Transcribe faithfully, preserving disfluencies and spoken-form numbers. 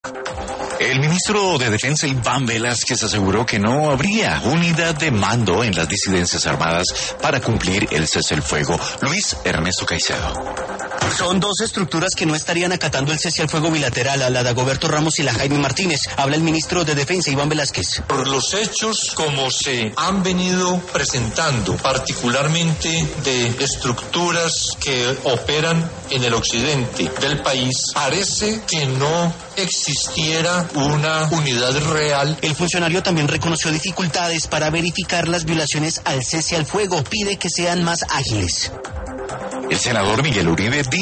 El ministro de Defensa Iván Velásquez aseguró que no habría unidad de mando en las disidencias armadas para cumplir el cese al fuego. Luis Ernesto Caicedo. Son dos estructuras que no estarían acatando el cese al fuego bilateral, a la de Dagoberto Ramos y la Jaime Martínez. Habla el ministro de Defensa Iván Velásquez. Por los hechos como se han venido presentando, particularmente de estructuras que operan en el occidente del país, parece que no existiera una unidad real. El funcionario también reconoció dificultades para verificar las violaciones al cese al fuego. Pide que sean más ágiles. El senador Miguel Uribe